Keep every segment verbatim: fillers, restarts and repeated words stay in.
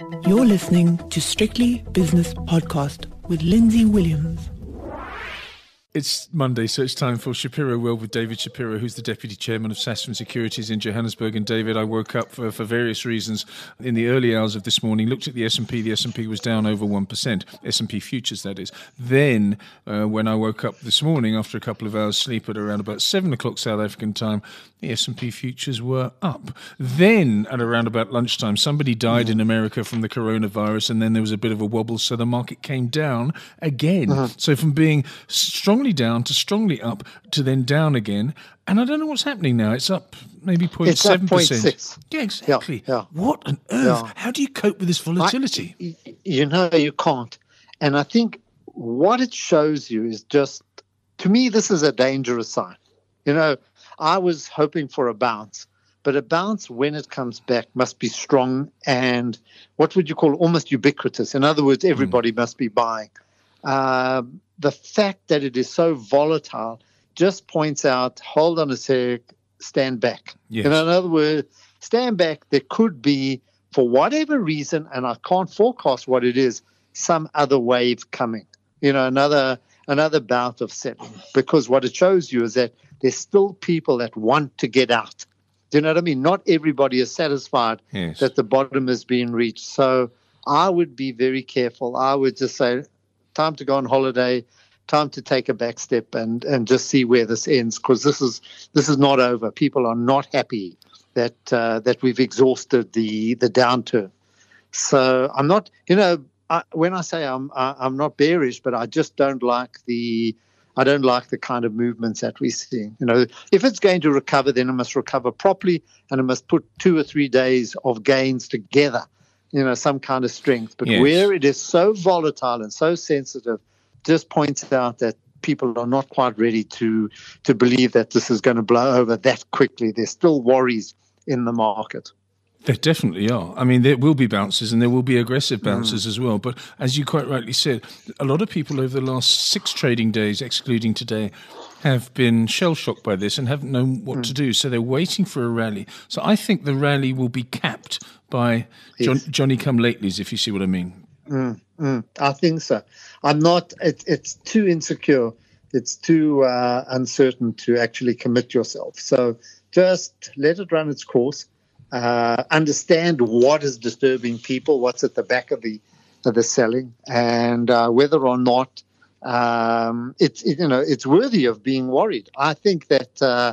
You're listening to Strictly Business Podcast with Lindsay Williams. It's Monday, so it's time for Shapiro World with David Shapiro, who's the Deputy Chairman of Sasfin Securities in Johannesburg. And David, I woke up for, for various reasons in the early hours of this morning, looked at the S and P. The S and P was down over one percent, S and P futures, that is. Then, uh, when I woke up this morning after a couple of hours sleep at around about seven o'clock South African time, the S and P futures were up. Then, at around about lunchtime, somebody died in America from the coronavirus, and then there was a bit of a wobble, so the market came down again. Uh-huh. So from being strongly down to strongly up to then down again. And I don't know what's happening now. It's up maybe zero point seven percent. It's up Yeah, exactly. Yeah, yeah. What on earth? Yeah. How do you cope with this volatility? I, you know, you can't. And I think what it shows you is just, to me, this is a dangerous sign. You know, I was hoping for a bounce, but a bounce, when it comes back, must be strong and what would you call almost ubiquitous. In other words, everybody mm. must be buying. Um, the fact that it is so volatile just points out, hold on a sec, stand back. Yes. In other words, stand back. There could be, for whatever reason, and I can't forecast what it is, some other wave coming, you know, another another bout of selling. Because what it shows you is that there's still people that want to get out. Do you know what I mean? Not everybody is satisfied yes. that the bottom has been reached. So I would be very careful. I would just say, time to go on holiday, time to take a back step and, and just see where this ends, because this is this is not over. People are not happy that uh, that we've exhausted the the downturn. So I'm not, you know, I, when I say I'm I, I'm not bearish, but I just don't like the I don't like the kind of movements that we're seeing. You know, if it's going to recover, then it must recover properly, and it must put two or three days of gains together. You know, some kind of strength. But yes. where it is so volatile and so sensitive, just points out that people are not quite ready to to believe that this is going to blow over that quickly. There's still worries in the market. There definitely are. I mean, there will be bounces and there will be aggressive bounces mm. as well. But as you quite rightly said, a lot of people over the last six trading days, excluding today, have been shell-shocked by this and haven't known what mm. to do. So they're waiting for a rally. So I think the rally will be capped by John, yes. Johnny-come-latelys, if you see what I mean. Mm, mm, I think so. I'm not, it, it's too insecure. It's too uh, uncertain to actually commit yourself. So just let it run its course. Uh, understand what is disturbing people, what's at the back of the of the selling, and uh, whether or not um, it's it, you know it's worthy of being worried. I think that uh,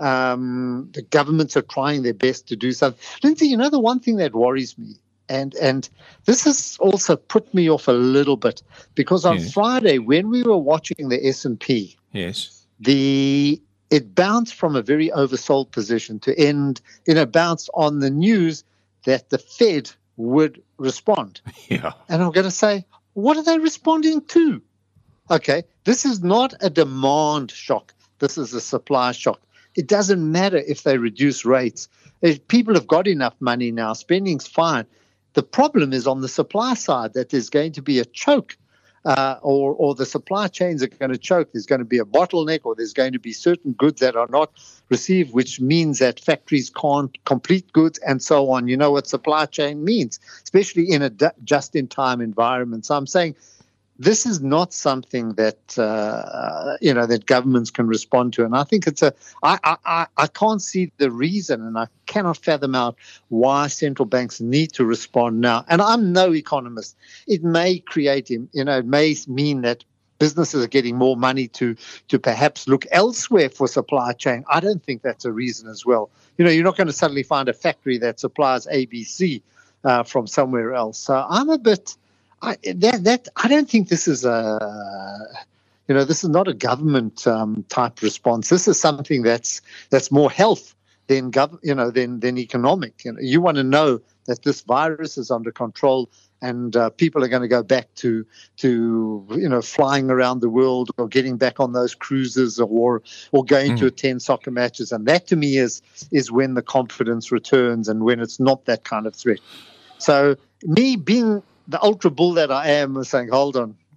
um, the governments are trying their best to do something. Lindsay, you know the one thing that worries me, and and this has also put me off a little bit, because on yes. Friday when we were watching the S and P, yes, the it bounced from a very oversold position to end, you know, bounced on the news that the Fed would respond. Yeah. And I'm going to say, what are they responding to? Okay, this is not a demand shock. This is a supply shock. It doesn't matter if they reduce rates. If people have got enough money now, spending's fine. The problem is on the supply side that there's going to be a choke. Uh, or, or the supply chains are going to choke. There's going to be a bottleneck, or there's going to be certain goods that are not received, which means that factories can't complete goods and so on. You know what supply chain means, especially in a d- just-in-time environment. So I'm saying this is not something that, uh, you know, that governments can respond to. And I think it's a, I, I, I can't see the reason, and I cannot fathom out why central banks need to respond now. And I'm no economist. It may create, you know, it may mean that businesses are getting more money to, to perhaps look elsewhere for supply chain. I don't think that's a reason as well. You know, you're not going to suddenly find a factory that supplies A B C uh, from somewhere else. So I'm a bit... I, that, that I don't think this is a, you know, this is not a government um, type response. This is something that's that's more health than gov, you know, than than economic. You know, you want to know that this virus is under control, and uh, people are going to go back to to you know flying around the world, or getting back on those cruises, or or going mm. to attend soccer matches. And that to me is is when the confidence returns, and when it's not that kind of threat. So me being the ultra bull that I am, is saying, hold on,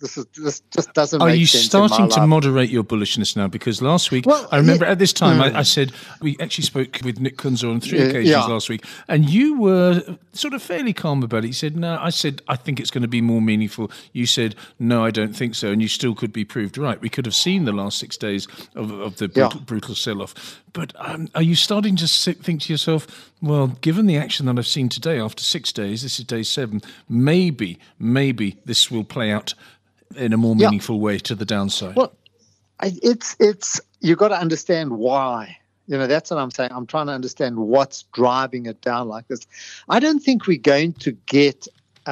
This is this just doesn't Are make you sense. starting in my to life. moderate your bullishness now? Because last week, Well, I remember yeah, at this time, mm. I, I said, we actually spoke with Nick Kunzer on three Yeah, occasions yeah. last week, and you were sort of fairly calm about it. You said, no, I said, I think it's going to be more meaningful. You said, no, I don't think so. And you still could be proved right. We could have seen the last six days of, of the brutal, Yeah. brutal sell-off. But um, are you starting to sit, think to yourself, well, given the action that I've seen today after six days, this is day seven, maybe, maybe this will play out in a more Yeah. meaningful way to the downside? Well, I- it's it's you got to understand why. You know, that's what I'm saying. I'm trying to understand what's driving it down like this. I don't think we're going to get.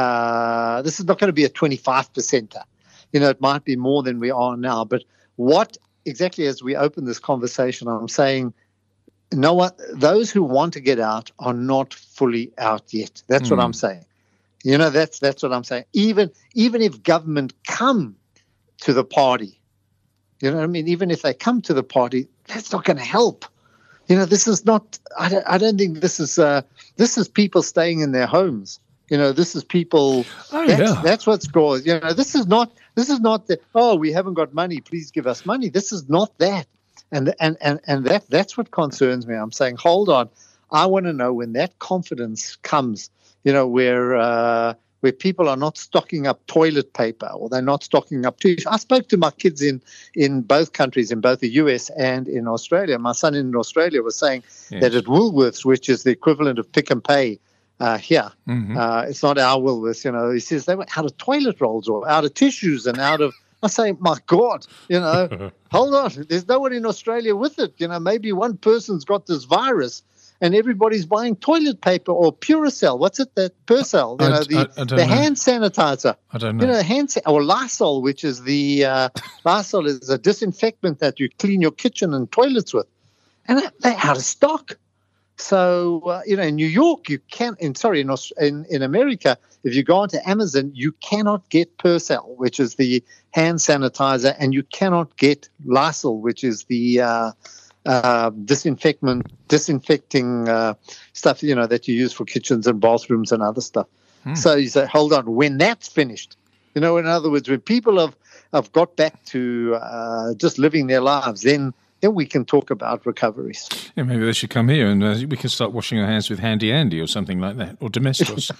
Uh, this is not going to be a twenty-five percenter. You know, it might be more than we are now. But what exactly as we open this conversation, I'm saying, no one. Those who want to get out are not fully out yet. That's Mm. what I'm saying. You know, that's that's what I'm saying. Even even if government come to the party, you know what I mean? Even if they come to the party, that's not going to help. You know, this is not, I don't, I don't think this is, uh, this is people staying in their homes. You know, this is people, Oh, that's, yeah. that's what's going, you know, this is not, this is not the, oh, we haven't got money, please give us money. This is not that. And, and, and, and that, that's what concerns me. I'm saying, hold on. I want to know when that confidence comes, you know, where, uh, where people are not stocking up toilet paper or they're not stocking up tissue. I spoke to my kids in, in both countries, in both the U S and in Australia. My son in Australia was saying Yes. that at Woolworths, which is the equivalent of Pick and Pay uh, here, Mhm. uh, it's not our Woolworths, you know, he says they were out of toilet rolls or out of tissues and out of, I say, my God, you know, hold on. There's no one in Australia with it. You know, maybe one person's got this virus and everybody's buying toilet paper or Puracell. What's it? That Purcell, you I- know, the, I- I don't the know. hand sanitizer. I don't know. You know, hand sa- or Lysol, which is the uh, Lysol is a disinfectant that you clean your kitchen and toilets with, and they're out of stock. So uh, you know, in New York, you can't. In sorry, in, Aus- in in America, if you go onto Amazon, you cannot get Purcell, which is the hand sanitizer, and you cannot get Lysol, which is the uh, uh, disinfectant disinfecting uh, stuff, you know, that you use for kitchens and bathrooms and other stuff. So you say, hold on, when that's finished, you know, in other words, when people have, have got back to uh, just living their lives, then then we can talk about recoveries. Yeah, maybe they should come here and uh, we can start washing our hands with Handy Andy or something like that, or Domestos.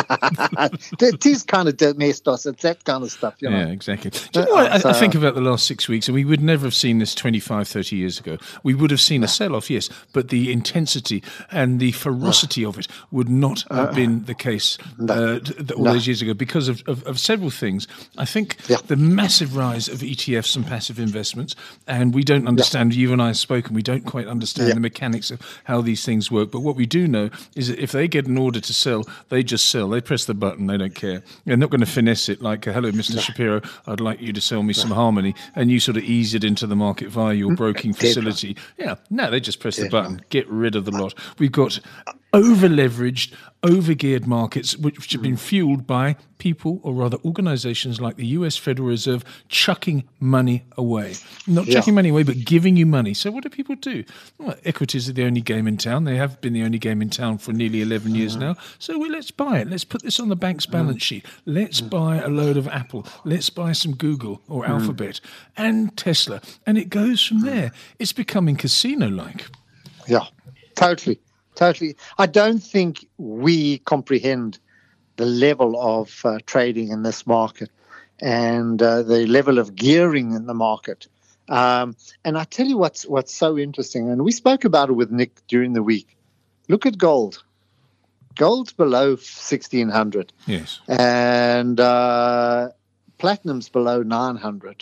It is kind of domestos, it's that kind of stuff, you know. Yeah, exactly. Do you know what I, I So- think about the last six weeks, and we would never have seen this twenty-five, thirty years ago. We would have seen a sell-off, yes, but the intensity and the ferocity of it would not have been the case uh, th- th- all No. those years ago because of, of, of several things. I think Yeah. the massive rise of E T Fs and passive investments, and we don't understand, you and I have spoken, we don't quite understand Yeah. the mechanics of how these things work, but what we do know is that if they get an order to sell, they just sell. They press the button, they don't care. They're not going to finesse it like, hello, Mister Shapiro, I'd like you to sell me some Harmony, and you sort of ease it into the market via your broking facility. Yeah, no, they just press the button, get rid of the lot. We've got over-leveraged, over-geared markets which have been fueled by people, or rather organizations like the U S Federal Reserve, chucking money away. Not Yeah. chucking money away, but giving you money. So what do people do? Well, equities are the only game in town. They have been the only game in town for nearly eleven years now. So well, let's buy it. Let's put this on the bank's balance sheet. Let's buy a load of Apple. Let's buy some Google or Alphabet and Tesla. And it goes from there. It's becoming casino-like. Yeah, totally, totally. I don't think we comprehend the level of uh, trading in this market and uh, the level of gearing in the market. Um, and I tell you what's what's so interesting, and we spoke about it with Nick during the week. Look at gold. Gold's below sixteen hundred, Yes. and uh, platinum's below nine hundred.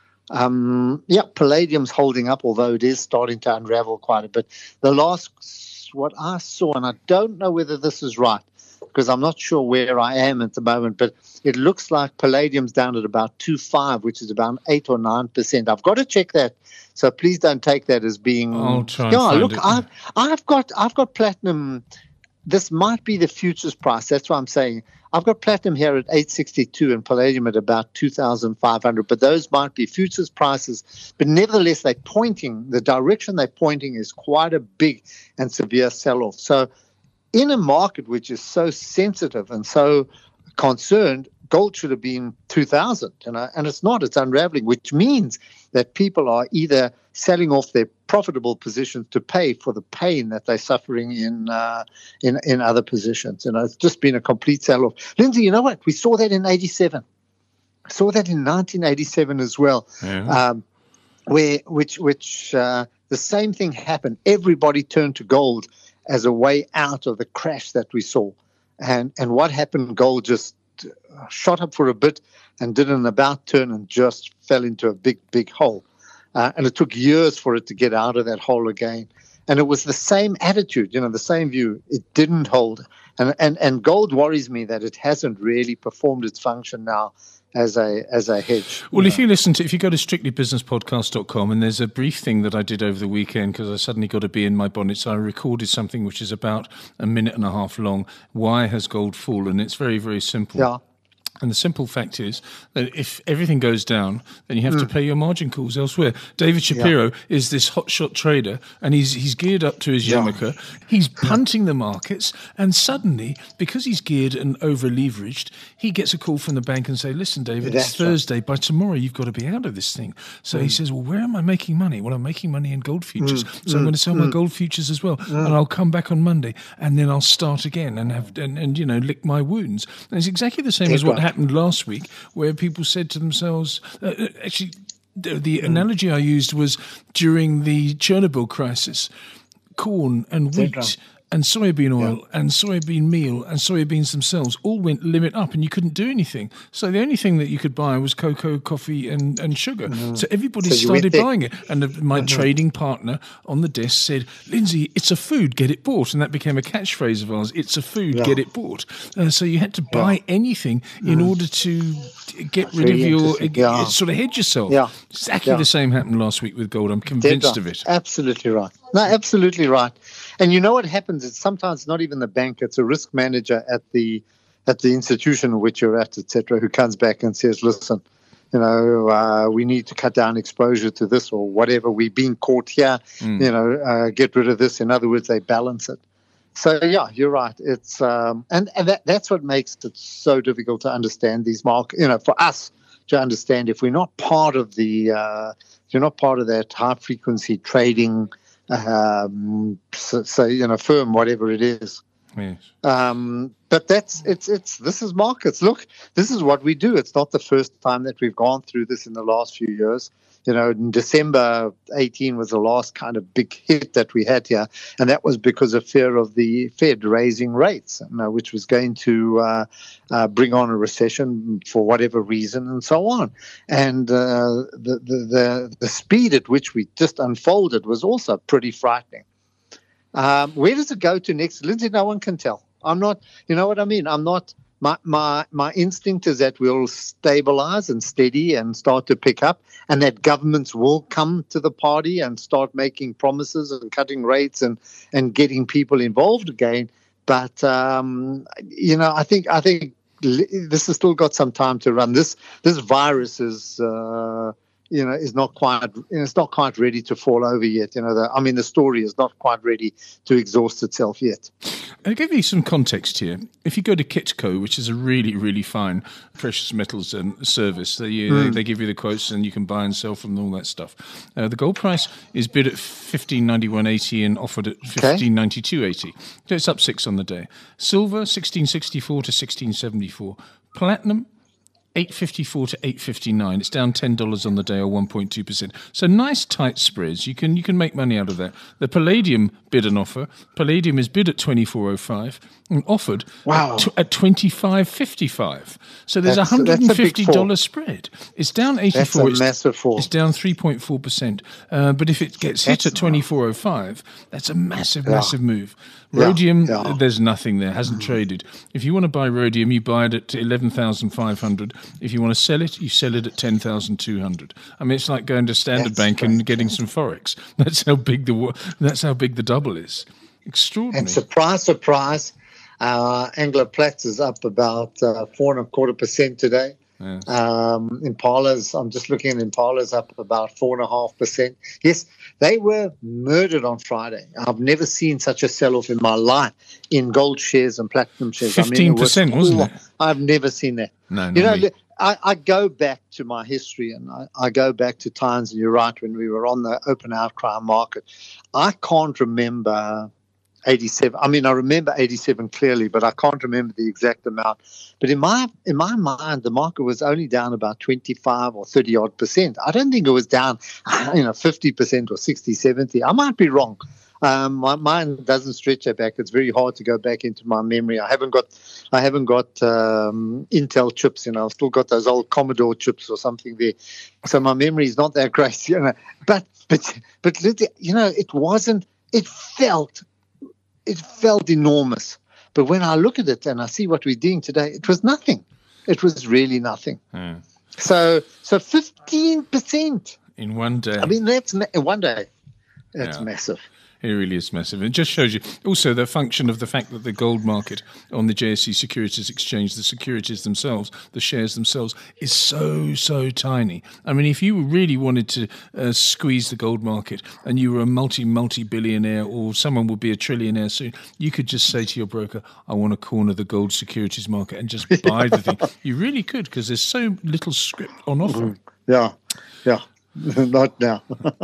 Um, yeah, palladium's holding up, although it is starting to unravel quite a bit. The last, what I saw, and I don't know whether this is right, because I'm not sure where I am at the moment, but it looks like palladium's down at about two point five, which is about eight or nine percent. I've got to check that, so please don't take that as being. I'll try and yeah, find look, it. I've I've got I've got platinum. This might be the futures price. That's what I'm saying. I've got platinum here at eight sixty-two and palladium at about two thousand five hundred, but those might be futures prices. But nevertheless, they're pointing, the direction they're pointing is quite a big and severe sell-off. So in a market which is so sensitive and so concerned, gold should have been two thousand, you know, and it's not. It's unraveling, which means that people are either selling off their profitable positions to pay for the pain that they're suffering in uh, in in other positions. You know, it's just been a complete sell-off. Lindsay, you know what? We saw that in eighty-seven. I saw that in nineteen eighty-seven as well, yeah. um, where which which uh, the same thing happened. Everybody turned to gold as a way out of the crash that we saw, and and what happened? Gold just shot up for a bit and did an about turn and just fell into a big big hole, uh, and it took years for it to get out of that hole again. And it was the same attitude, you know, the same view. It didn't hold, and and and gold worries me that it hasn't really performed its function now as a as a hedge. Well, you if know. you listen to, if you go to strictly business podcast dot com, and there's a brief thing that I did over the weekend because I suddenly got a bee in my bonnet, so I recorded something which is about a minute and a half long. Why has gold fallen? It's very, very simple. Yeah. And the simple fact is that if everything goes down, then you have Mm. to pay your margin calls elsewhere. David Shapiro yeah. is this hotshot trader, and he's he's geared up to his Yeah. yarmulke. He's punting the markets, and suddenly, because he's geared and over-leveraged, he gets a call from the bank and say, listen, David, That's it's Thursday. Right. By tomorrow, you've got to be out of this thing. So mm. he says, well, where am I making money? Well, I'm making money in gold futures. Mm. So mm. I'm going to sell mm. my gold futures as well, mm. and I'll come back on Monday, and then I'll start again and, have and, and you know, lick my wounds. And it's exactly the same That's as what right. happened last week, where people said to themselves, uh, actually, the, the mm. analogy I used was during the Chernobyl crisis, corn and wheat right. and soybean oil yeah. and soybean meal and soybeans themselves all went limit up, and you couldn't do anything. So the only thing that you could buy was cocoa, coffee and, and sugar. Mm. So everybody so started buying it. And the, my mm-hmm. trading partner on the desk said, Lindsay, it's a food, get it bought. And that became a catchphrase of ours, it's a food, yeah. get it bought. Uh, so you had to buy yeah. anything in mm. order to get That's rid really of your, yeah. sort of hedge yourself. Yeah. Exactly yeah. the same happened last week with gold. I'm convinced right. of it. Absolutely right. No, absolutely right. And you know what happens? It's sometimes not even the bank; it's a risk manager at the at the institution in which you're at, et cetera, who comes back and says, "Listen, you know, uh, we need to cut down exposure to this or whatever. We've been caught here. Mm. You know, uh, get rid of this." In other words, they balance it. So yeah, you're right. It's um, and and that, that's what makes it so difficult to understand these markets. You know, for us to understand if we're not part of the, uh, if you're not part of that high frequency trading. Um, so, so you know, firm, whatever it is. Yes. Um, but that's it's it's this is markets. Look, this is what we do. It's not the first time that we've gone through this in the last few years. You know, in December eighteen was the last kind of big hit that we had here, and that was because of fear of the Fed raising rates, you know, which was going to uh, uh, bring on a recession for whatever reason, and so on. And uh, the, the the the speed at which we just unfolded was also pretty frightening. Um, where does it go to next, Lindsay? No one can tell. I'm not. You know what I mean? I'm not. My, my my instinct is that we'll stabilize and steady and start to pick up, and that governments will come to the party and start making promises and cutting rates and, and getting people involved again. But um, you know, I think I think this has still got some time to run. This this virus is uh, you know is not quite it's not quite ready to fall over yet. You know, the, I mean, the story is not quite ready to exhaust itself yet. I'll give you some context here. If you go to Kitco, which is a really, really fine precious metals um, service, they, mm. they they give you the quotes and you can buy and sell from all that stuff. Uh, the gold price is bid at fifteen ninety-one eighty and offered at fifteen ninety-two eighty. So it's up six on the day. Silver sixteen sixty-four to sixteen seventy-four. Platinum eight fifty-four to eight fifty-nine. It's down ten dollars on the day, or one point two percent. So nice tight spreads. You can you can make money out of that. The palladium bid and offer. Palladium is bid at twenty-four oh five and offered wow. at, at twenty-five fifty-five. So there's that's, a one hundred fifty dollars spread. It's down eighty-four. That's a massive fall. It's down three point four percent. Uh, but if it gets that's hit at twenty-four oh five, that's a massive, yeah. massive move. Rhodium, yeah, yeah. there's nothing there, hasn't mm. traded. If you want to buy rhodium, you buy it at eleven thousand five hundred. If you want to sell it, you sell it at ten thousand two hundred. I mean, it's like going to Standard that's Bank great. and getting some Forex. That's how big the that's how big the double is. Extraordinary. And surprise, surprise, uh, Anglo Platts is up about uh, four and a quarter percent today. Yes. Um, Impala's, I'm just looking at Impala's up about four and a half percent. Yes, they were murdered on Friday. I've never seen such a sell-off in my life in gold shares and platinum shares. Fifteen percent, I mean, wasn't it? I've never seen that. No, you know, me. I, I go back to my history, and I, I go back to times, and you're right, when we were on the open outcry market. I can't remember eighty-seven. I mean, I remember eighty-seven clearly, but I can't remember the exact amount. But in my in my mind, the market was only down about twenty-five or thirty odd percent. I don't think it was down, you know, fifty percent or sixty, seventy. I might be wrong. Um, my mind doesn't stretch that back. It's very hard to go back into my memory. I haven't got, I haven't got um, Intel chips. You know, I've still got those old Commodore chips or something there. So my memory is not that great. You know, but but but you know, it wasn't. It felt, it felt enormous. But when I look at it and I see what we're doing today, it was nothing. It was really nothing. Hmm. So so fifteen percent in one day. I mean, that's in one day. That's Yeah. massive. It really is massive. It just shows you also the function of the fact that the gold market on the J S E Securities Exchange, the securities themselves, the shares themselves, is so, so tiny. I mean, if you really wanted to uh, squeeze the gold market and you were a multi, multi-billionaire, or someone would be a trillionaire soon, you could just say to your broker, I want to corner the gold securities market and just buy the thing. You really could, because there's so little script on offer. Yeah, yeah. Not now.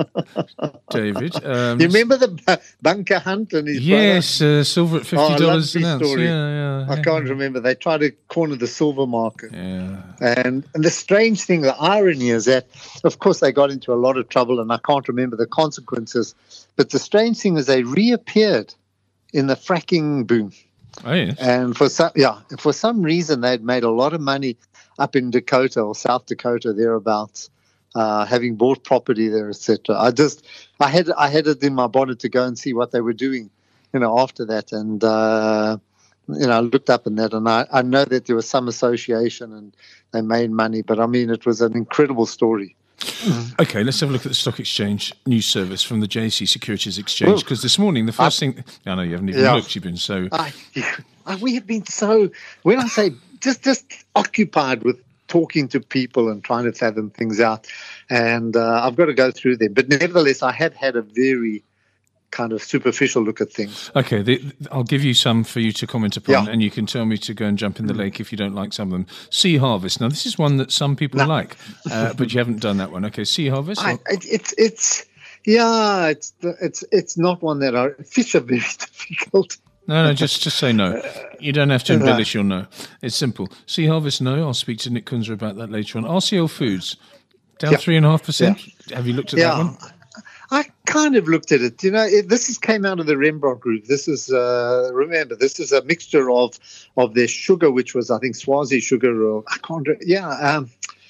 David. Um, you remember the b- bunker hunt and his yes, uh, silver at fifty dollars oh, an ounce. Story. Yeah, yeah, I yeah. can't remember. They tried to corner the silver market. Yeah. And, and the strange thing, the irony is that, of course, they got into a lot of trouble, and I can't remember the consequences. But the strange thing is they reappeared in the fracking boom. Oh, yes. And for some, yeah, for some reason, they'd made a lot of money up in Dakota or South Dakota, thereabouts. Uh, having bought property there, et cetera. I just, I had, I had it in my bonnet to go and see what they were doing, you know, after that, and uh, you know, I looked up in that, and I, I know that there was some association, and they made money, but I mean, it was an incredible story. Okay, let's have a look at the stock exchange news service from the J S E Securities Exchange, because this morning the first I, thing, I know you haven't even yeah. looked, you've been so. I, I, we have been so. When I say just, just occupied with talking to people and trying to fathom things out. And uh, I've got to go through them. But nevertheless, I have had a very kind of superficial look at things. Okay, the, I'll give you some for you to comment upon, yeah. and you can tell me to go and jump in the lake if you don't like some of them. Sea Harvest. Now, this is one that some people no. like, uh, but you haven't done that one. Okay, Sea Harvest? I, it, it's, it's, yeah, it's, it's, it's not one that I, fish are very difficult. No, no, just just say no. You don't have to embellish your no. It's simple. Sea Harvest, no. I'll speak to Nick Kunzer about that later on. R C L Foods, down three and a half percent. Have you looked at yeah. that one? I kind of looked at it. You know, it, this is came out of the Rembrandt Group. This is, uh, remember, this is a mixture of of their sugar, which was, I think, Swazi sugar, or I can't, yeah, um,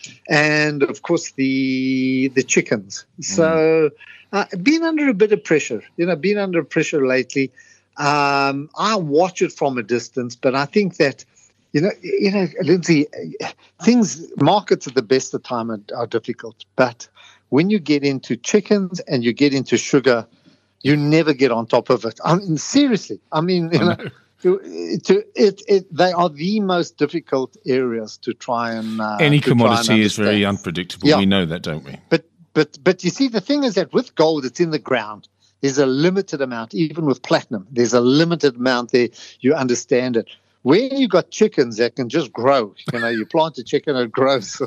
and of course the the chickens. So, uh, been under a bit of pressure. You know, been under pressure lately. Um, I watch it from a distance, but I think that, you know, you know, Lindsay, things, markets at the best of time are, are difficult. But when you get into chickens and you get into sugar, you never get on top of it. I mean, seriously. I mean, you know, to, to, it, it, they are the most difficult areas to try and uh, any to commodity and is very unpredictable. Yeah. We know that, don't we? But but but you see, the thing is that with gold, it's in the ground. There's a limited amount, even with platinum. There's a limited amount there. You understand it. When you got chickens that can just grow, you know, you plant a chicken, it grows.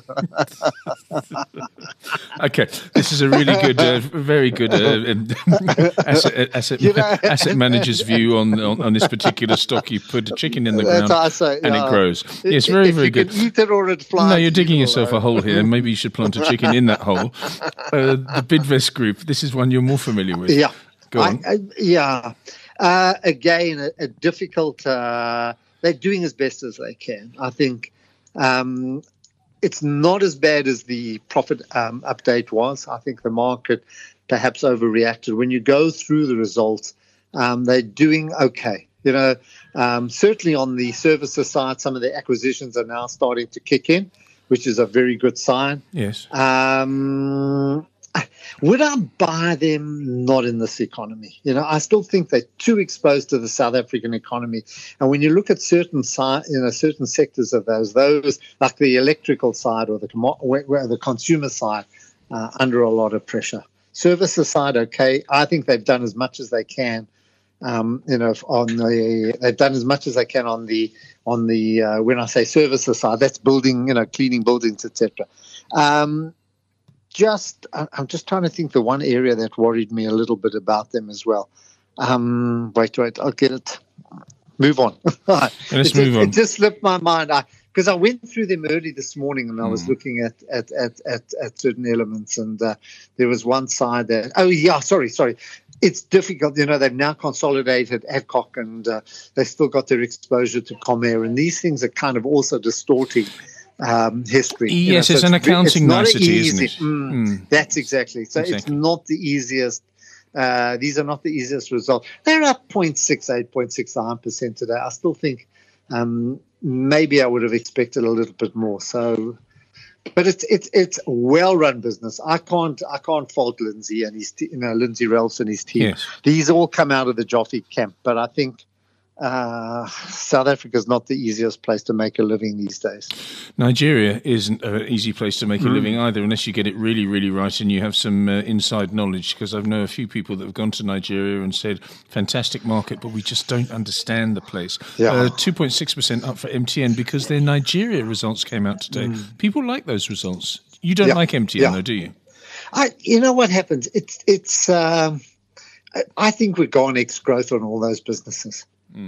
Okay, this is a really good, uh, very good uh, asset, asset, You know, asset manager's view on, on on this particular stock. You put a chicken in the That's ground what I say, and yeah. it grows. Yes, very, if very you good. Can eat it or it flies. No, you're digging yourself know. a hole here. Maybe you should plant a chicken in that hole. Uh, the Bidvest Group, this is one you're more familiar with. Yeah. Go on. I, I, yeah. Uh, again, a, a difficult... Uh, they're doing as best as they can. I think um, it's not as bad as the profit um, update was. I think the market perhaps overreacted. When you go through the results, um, they're doing okay. You know, um, certainly on the services side, some of the acquisitions are now starting to kick in, which is a very good sign. Yes. Um, would I buy them? Not in this economy. You know, I still think they're too exposed to the South African economy. And when you look at certain si- you know, certain sectors of those, those like the electrical side or the com- where the consumer side, uh, under a lot of pressure. Services side, okay. I think they've done as much as they can. Um, you know, on the they've done as much as they can on the on the uh, when I say services side, that's building, you know, cleaning buildings, et cetera. Um, just I'm just trying to think the one area that worried me a little bit about them as well. Um, wait, wait, I'll get it. Move on. Let's it, move it, on. It just slipped my mind. I because I went through them early this morning and I was Mm. looking at at, at, at, at certain elements, and uh, there was one side that oh yeah, sorry, sorry. It's difficult, you know. They've now consolidated Adcock, and uh, they still got their exposure to Comair, and these things are kind of also distorting um, history. Yes, you know, it's so an it's, accounting it's not nicety, easy, isn't it? Mm, Mm. That's exactly. So Exactly. it's not the easiest. Uh, these are not the easiest results. They're up zero point six eight, zero point six nine percent today. I still think um, maybe I would have expected a little bit more. So. But it's it's it's well-run business. I can't I can't fault Lindsay and his te- you know Lindsay Relfs and his team. Yes. These all come out of the Joffe camp. But I think uh, South Africa is not the easiest place to make a living these days. Nigeria isn't an easy place to make a Mm. living either, unless you get it really, really right and you have some uh, inside knowledge. Because I know a few people that have gone to Nigeria and said, fantastic market, but we just don't understand the place. Yeah. Uh, two point six percent up for M T N because their Nigeria results came out today. People like those results. You don't Yeah. like M T N, Yeah. though, do you? I you know what happens? It's it's. Um, I- I think we've gone ex growth on all those businesses.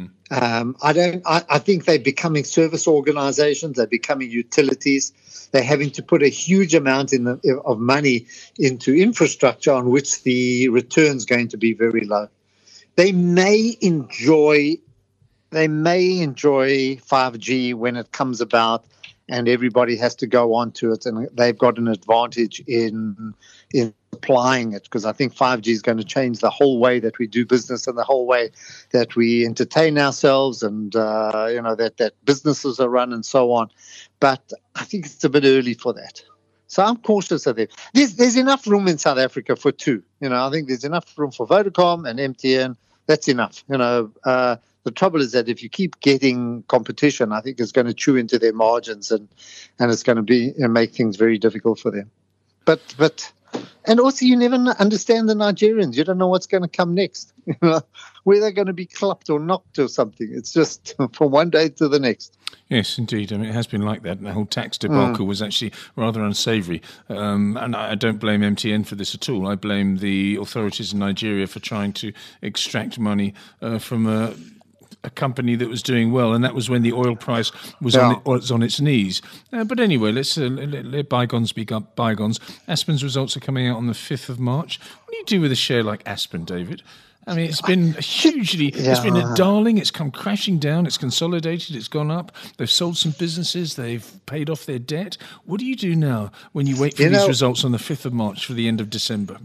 Um, I don't. I, I think they're becoming service organizations. They're becoming utilities. They're having to put a huge amount in the, of money into infrastructure on which the return's going to be very low. They may enjoy. They may enjoy five G when it comes about, and everybody has to go onto it, and they've got an advantage in in applying it, because I think five G is going to change the whole way that we do business and the whole way that we entertain ourselves, and uh, you know that that businesses are run and so on. But I think it's a bit early for that. So I'm cautious of it. There's, there's enough room in South Africa for two. You know, I think there's enough room for Vodacom and M T N. That's enough. You know, uh, the trouble is that if you keep getting competition, I think it's going to chew into their margins, and, and it's going to be you know, make things very difficult for them. But but and also you never understand the Nigerians. You don't know what's going to come next. You know, where they're going to be clapped or knocked or something. It's just from one day to the next. Yes, indeed. I mean, it has been like that. The whole tax debacle mm. was actually rather unsavoury. Um, and I don't blame M T N for this at all. I blame the authorities in Nigeria for trying to extract money uh, from a, a company that was doing well. And that was when the oil price was, yeah. on, it, was on its knees. Uh, but anyway, let's uh, let, let bygones be bygones. Aspen's results are coming out on the fifth of March. What do you do with a share like Aspen, David? I mean, it's been hugely, yeah. it's been a darling, it's come crashing down, it's consolidated, it's gone up, they've sold some businesses, they've paid off their debt. What do you do now when you wait for you these know, results on the fifth of March for the end of December?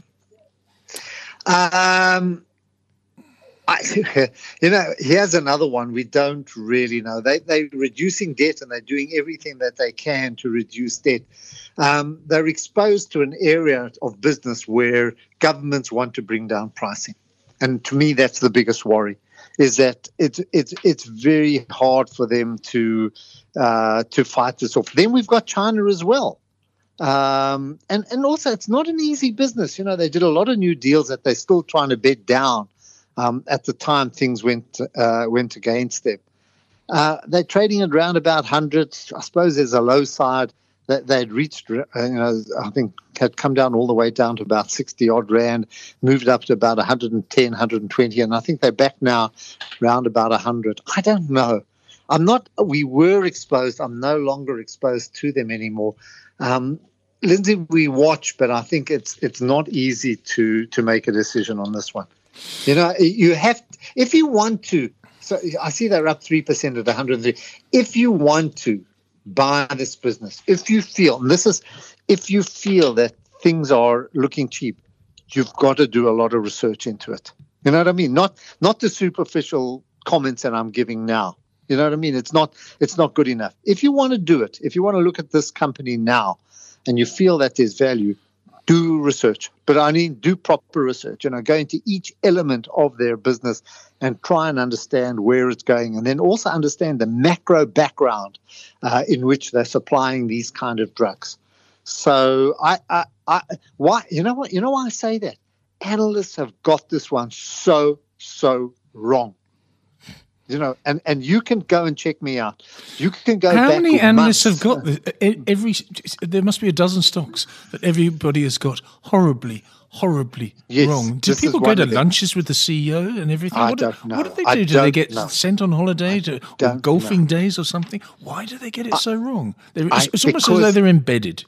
Um, I, you know, here's another one we don't really know. They, they're reducing debt and they're doing everything that they can to reduce debt. Um, they're exposed to an area of business where governments want to bring down pricing. And to me, that's the biggest worry, is that it's it's it's very hard for them to uh, to fight this off. Then we've got China as well, um, and and also it's not an easy business. You know, they did a lot of new deals that they're still trying to bed down. Um, at the time, things went uh, went against them. Uh, they're trading at around about one hundred. I suppose there's a low side. That they'd reached, you know, I think had come down all the way down to about sixty odd rand, moved up to about one hundred ten, one hundred twenty, and I think they're back now around about one hundred. I don't know. I'm not, we were exposed. I'm no longer exposed to them anymore. Um, Lindsay, we watch, but I think it's it's not easy to to make a decision on this one. You know, you have, if you want to, so I see they're up three percent at one hundred three. If you want to buy this business, if you feel, and this is, if you feel that things are looking cheap, you've got to do a lot of research into it. You know what I mean? Not not the superficial comments that I'm giving now. You know what I mean? It's not it's not good enough. If you want to do it, if you want to look at this company now, and you feel that there's value, do research. But I mean, do proper research. You know, go into each element of their business and try and understand where it's going, and then also understand the macro background uh, in which they're supplying these kind of drugs. So, I, I, I, why? You know what? You know why I say that? Analysts have got this one so, so wrong. You know, and, and you can go and check me out. You can go How back many analysts months. have got this? Every, there must be a dozen stocks that everybody has got horribly, horribly Yes, wrong. Do this is people go one to of them. lunches with the C E O and everything? I what, do, don't know. what do they I do? Do they don't get know. sent on holiday to, or don't golfing know. days or something? Why do they get it so wrong? They're, I- it's it's almost as because- though they're embedded.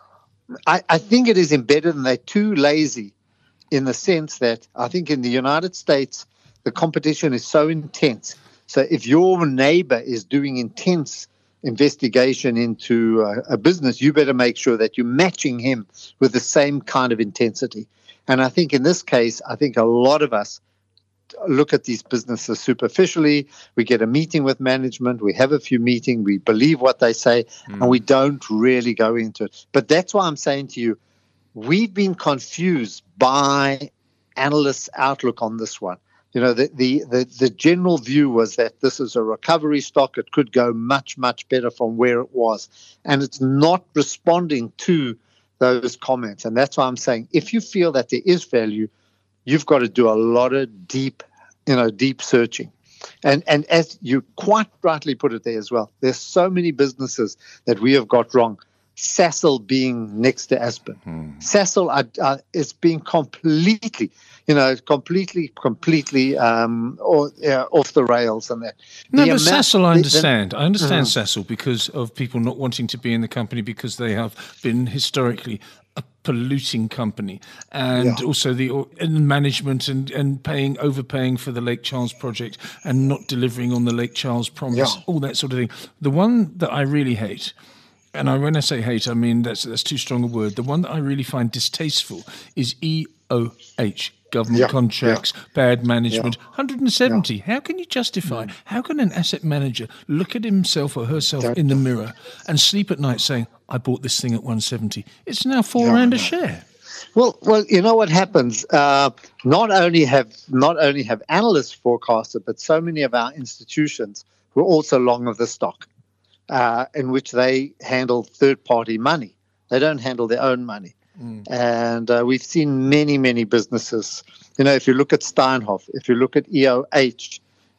I, I think it is embedded and they're too lazy in the sense that I think in the United States, the competition is so intense. So if your neighbor is doing intense investigation into uh, a business, you better make sure that you're matching him with the same kind of intensity. And I think in this case, I think a lot of us look at these businesses superficially. We get a meeting with management. We have a few meetings. We believe what they say, mm. and we don't really go into it. But that's why I'm saying to you, we've been confused by analysts' outlook on this one. You know, the, the, the, the general view was that this is a recovery stock. It could go much, much better from where it was. And it's not responding to those comments. And that's why I'm saying if you feel that there is value, you've got to do a lot of deep, you know, deep searching. And and as you quite rightly put it there as well, there's so many businesses that we have got wrong. Sasol being next to Aspen. Hmm. Sasol uh, uh, is being completely, you know, completely, completely um, or, uh, off the rails and that. No, the but amount, Sasol, I understand. The, the, I understand mm-hmm. Sasol because of people not wanting to be in the company because they have been historically a polluting company, and yeah. also the and management and, and paying, overpaying for the Lake Charles project and not delivering on the Lake Charles promise, yeah. all that sort of thing. The one that I really hate, and I, when I say hate, I mean that's that's too strong a word. The one that I really find distasteful is E O H, government yeah, contracts, yeah. bad management, yeah. one hundred seventy. Yeah. How can you justify, mm. how can an asset manager look at himself or herself Don't in the mirror and sleep at night saying, I bought this thing at one hundred seventy. It's now four yeah, rand a share. Well, well, you know what happens? Uh, not only have not only have analysts forecasted, but so many of our institutions were also long of the stock. Uh, in which they handle third-party money. They don't handle their own money. Mm. And uh, we've seen many, many businesses. You know, if you look at Steinhoff, if you look at E O H,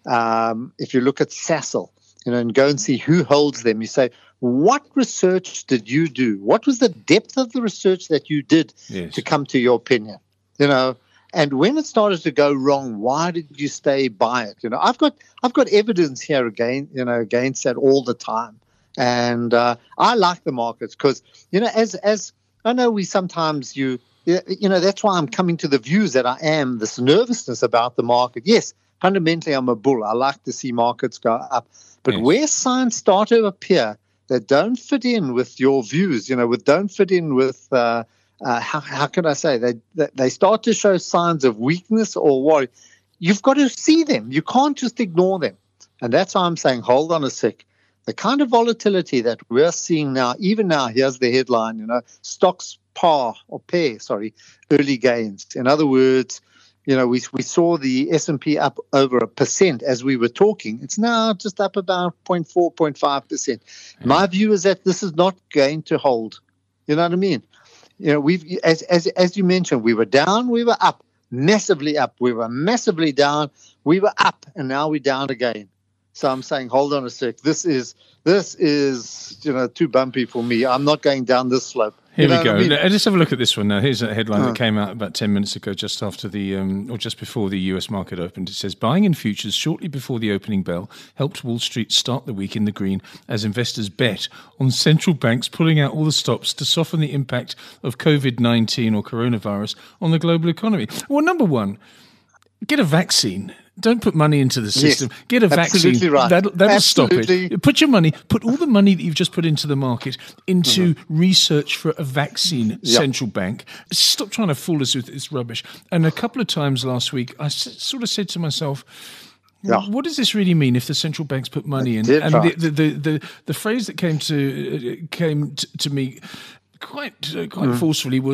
um, if you look at Sasol, you know, and go and see who holds them, you say, what research did you do? What was the depth of the research that you did yes. to come to your opinion? You know, and when it started to go wrong, why did you stay by it? You know, I've got I've got evidence here again, you know, against that all the time. And uh, I like the markets because, you know, as as I know we sometimes you you know, that's why I'm coming to the views that I am, this nervousness about the market. Yes, fundamentally I'm a bull. I like to see markets go up. But yes. where signs start to appear that don't fit in with your views, you know, with don't fit in with uh, Uh, how, how can I say, they they start to show signs of weakness or worry, you've got to see them. You can't just ignore them. And that's why I'm saying, hold on a sec. The kind of volatility that we're seeing now, even now, here's the headline, you know, stocks par or pair, sorry, early gains. In other words, you know, we we saw the S and P up over a percent as we were talking. It's now just up about zero point four, zero point five percent. Yeah. My view is that this is not going to hold. You know what I mean? You know, we've as as as you mentioned, we were down, we were up, massively up. We were massively down, we were up, and now we're down again. So I'm saying, hold on a sec. This is this is you know too bumpy for me. I'm not going down this slope. Here you know we go. I mean? Let's have a look at this one now. Here's a headline oh. that came out about ten minutes ago, just after the um, or just before the U S market opened. It says, buying in futures shortly before the opening bell helped Wall Street start the week in the green as investors bet on central banks pulling out all the stops to soften the impact of COVID nineteen or coronavirus on the global economy. Well, number one, get a vaccine. Don't put money into the system. Yes, Get a vaccine. Right. That'll, that'll stop absolutely. it. Put your money, put all the money that you've just put into the market into mm-hmm. research for a vaccine yep. central bank. Stop trying to fool us with this rubbish. And a couple of times last week, I s- sort of said to myself, yeah. what does this really mean if the central banks put money in? And right. the, the, the, the, the phrase that came to uh, came t- to me quite uh, quite mm. forcefully was,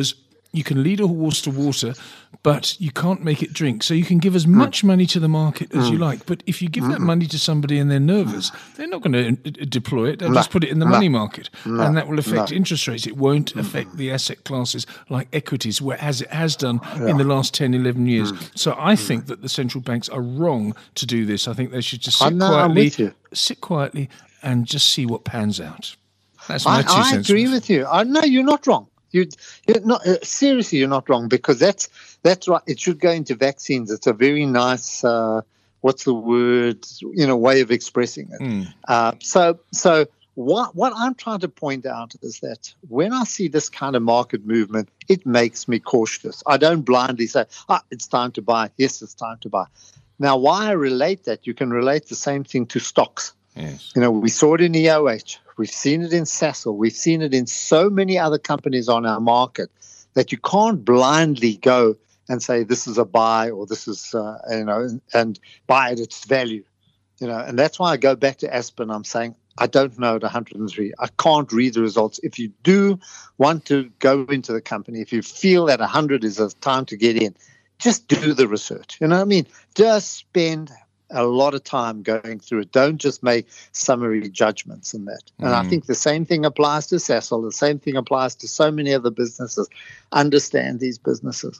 you can lead a horse to water, but you can't make it drink. So you can give as much money to the market as you like. But if you give that money to somebody and they're nervous, they're not going to deploy it. They'll No. just put it in the No. money market. No. And that will affect No. interest rates. It won't affect the asset classes like equities, where, as it has done in the last ten, eleven years. So I think that the central banks are wrong to do this. I think they should just sit I know, I'm quietly, with you. sit quietly and just see what pans out. That's my I, two I cents. agree with you. I, no, you're not wrong. You, you're not uh, seriously. You're not wrong, because that's that's right. It should go into vaccines. It's a very nice. Uh, what's the word? You know, way of expressing it. Mm. Uh, so, so what what I'm trying to point out is that when I see this kind of market movement, it makes me cautious. I don't blindly say, "Ah, it's time to buy." Yes, it's time to buy. Now, why I relate that? You can relate the same thing to stocks. Yes. You know, we saw it in E O H. We've seen it in Sasol. We've seen it in so many other companies on our market that you can't blindly go and say this is a buy or this is, uh, you know, and, and buy at its value. You know, and that's why I go back to Aspen. I'm saying I don't know at one hundred three. I can't read the results. If you do want to go into the company, if you feel that one hundred is a time to get in, just do the research. You know what I mean? Just spend a lot of time going through it. Don't just make summary judgments in that. And Mm. I think the same thing applies to Sasol. The same thing applies to so many other businesses. Understand these businesses.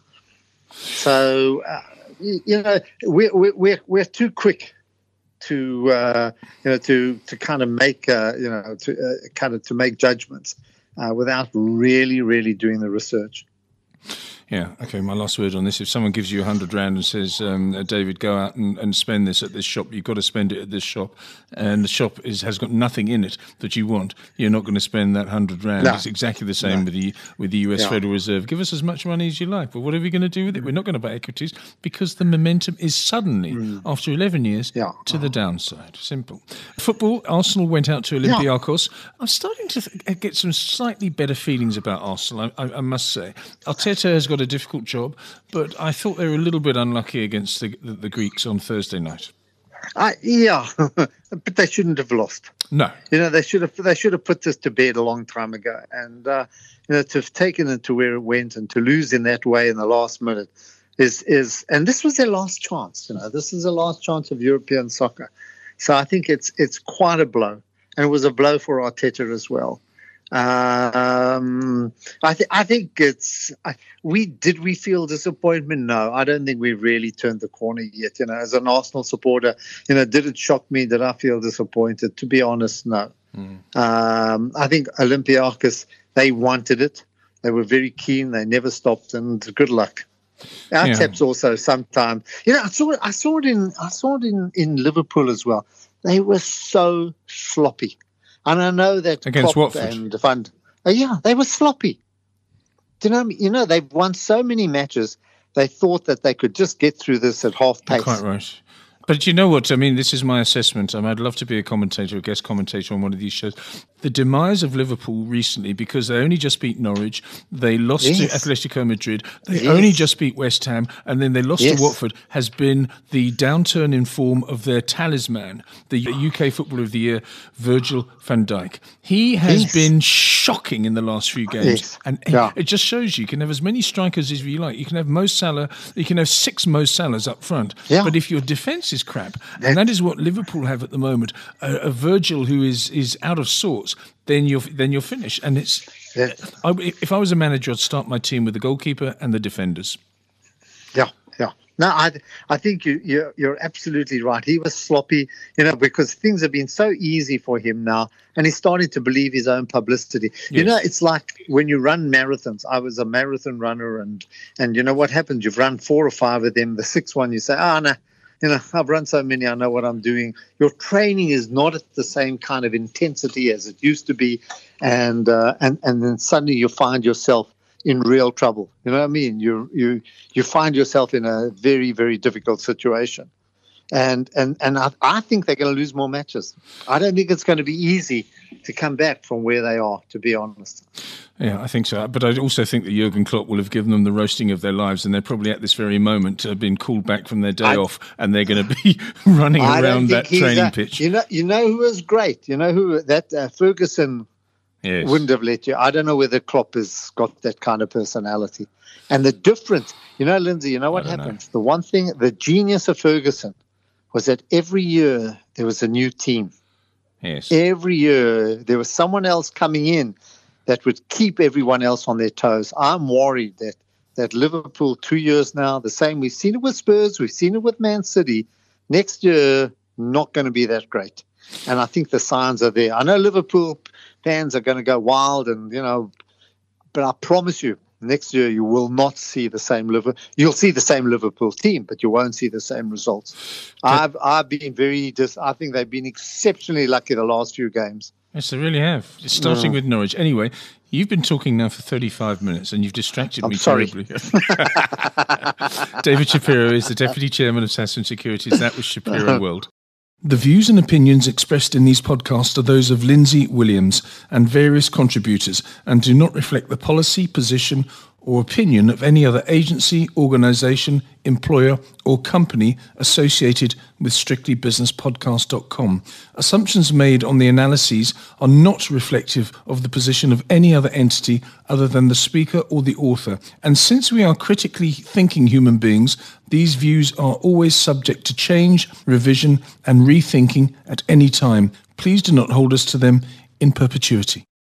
So, uh, you, you know, we're, we're, we're, we're too quick to, uh, you know, to, to kind of make, uh, you know, to uh, kind of to make judgments uh, without really, really doing the research. Yeah, okay, my last word on this. If someone gives you a hundred rand and says, um, David, go out and, and spend this at this shop, you've got to spend it at this shop, and the shop is, has got nothing in it that you want, you're not going to spend that hundred rand. No. It's exactly the same No. with the with the U S Yeah. Federal Reserve. Give us as much money as you like, but what are we going to do with it? We're not going to buy equities because the momentum is suddenly, mm. after eleven years, Yeah. to the downside. Simple. Football, Arsenal went out to Olympiacos. Yeah. I'm starting to th- get some slightly better feelings about Arsenal, I, I, I must say. Arteta has got a difficult job, but I thought they were a little bit unlucky against the, the, the Greeks on Thursday night. Uh, yeah, but they shouldn't have lost. No, you know they should have. They should have put this to bed a long time ago. And uh, you know, to have taken it to where it went and to lose in that way in the last minute is is. And this was their last chance. You know, this is the last chance of European soccer. So I think it's it's quite a blow, and it was a blow for Arteta as well. Um, I think I think it's I, we did we feel disappointment? No, I don't think we really turned the corner yet. You know, as an Arsenal supporter, you know, did it shock me? Did I feel disappointed? To be honest, no. Mm. Um, I think Olympiacos, they wanted it. They were very keen. They never stopped, and good luck. Our yeah. taps also sometimes. You know, I saw it. I saw it in. I saw it in, in Liverpool as well. They were so sloppy. And I know that against Klopp Watford, and Fund, uh, yeah, they were sloppy. Do you know? You know, they've won so many matches. They thought that they could just get through this at half pace. Quite right. But you know what? I mean, this is my assessment. I mean, I'd love to be a commentator, a guest commentator on one of these shows. The demise of Liverpool recently, because they only just beat Norwich, they lost yes. to Atletico Madrid, they yes. only just beat West Ham, and then they lost yes. to Watford, has been the downturn in form of their talisman, the U K Footballer of the Year, Virgil van Dijk. He has yes. been shocking in the last few games. Yes. And yeah. it just shows you, you can have as many strikers as you like. You can have Mo Salah, you can have six Mo Salahs up front. Yeah. But if your defence is crap, and that is what Liverpool have at the moment, a, a Virgil who is, is out of sorts, then you're then you're finished. And it's yeah. I, if I was a manager, I'd start my team with the goalkeeper and the defenders. Yeah, yeah. No, I I think you you're, you're absolutely right. He was sloppy, you know, because things have been so easy for him now, and he's starting to believe his own publicity. Yes. You know, it's like when you run marathons. I was a marathon runner, and and you know what happens? You've run four or five of them. The sixth one, you say, oh no. You know, I've run so many, I know what I'm doing. Your training is not at the same kind of intensity as it used to be. And uh, and, and then suddenly you find yourself in real trouble. You know what I mean? You you you find yourself in a very, very difficult situation. And and, and I, I think they're going to lose more matches. I don't think it's going to be easy to come back from where they are, to be honest. Yeah, I think so. But I also think that Jurgen Klopp will have given them the roasting of their lives, and they're probably at this very moment uh, been called back from their day I, off, and they're going to be running I around that training a, pitch. You know, you know who is great? You know who that uh, Ferguson Yes. Wouldn't have let you. I don't know whether Klopp has got that kind of personality. And the difference, you know, Lindsay, you know what happens? Know. The one thing, the genius of Ferguson was that every year there was a new team. Yes. Every year there was someone else coming in that would keep everyone else on their toes. I'm worried that, that Liverpool, two years now, the same. We've seen it with Spurs. We've seen it with Man City. Next year, not going to be that great. And I think the signs are there. I know Liverpool fans are going to go wild and, you know, but I promise you, next year you will not see the same Liverpool. You'll see the same Liverpool team, but you won't see the same results. I've I've been very dis- I think they've been exceptionally lucky the last few games. Yes, they really have. Starting no. with Norwich. Anyway, you've been talking now for thirty-five minutes and you've distracted I'm me sorry. terribly. David Shapiro is the Deputy Chairman of Sasfin Securities. That was Shapiro World. The views and opinions expressed in these podcasts are those of Lindsay Williams and various contributors and do not reflect the policy, position or opinion of any other agency, organisation, employer or company associated with strictly business podcast dot com. Assumptions made on the analyses are not reflective of the position of any other entity other than the speaker or the author. And since we are critically thinking human beings, these views are always subject to change, revision and rethinking at any time. Please do not hold us to them in perpetuity.